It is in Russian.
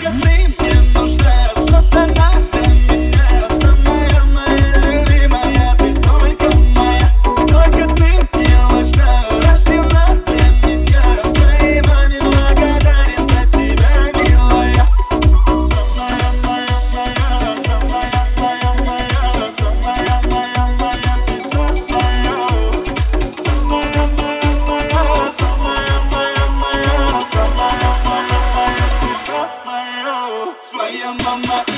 Только ты мне нужна, с остальных ты меня. Самая моя любимая, ты только моя. Только ты мне важна, рождена для меня. Твоей маме благодарен за тебя, милая. Самая моя моя, самая моя моя, самая моя моя, ты самая. Самая моя моя, самая моя моя, самая моя моя, ты самая. Твоя мама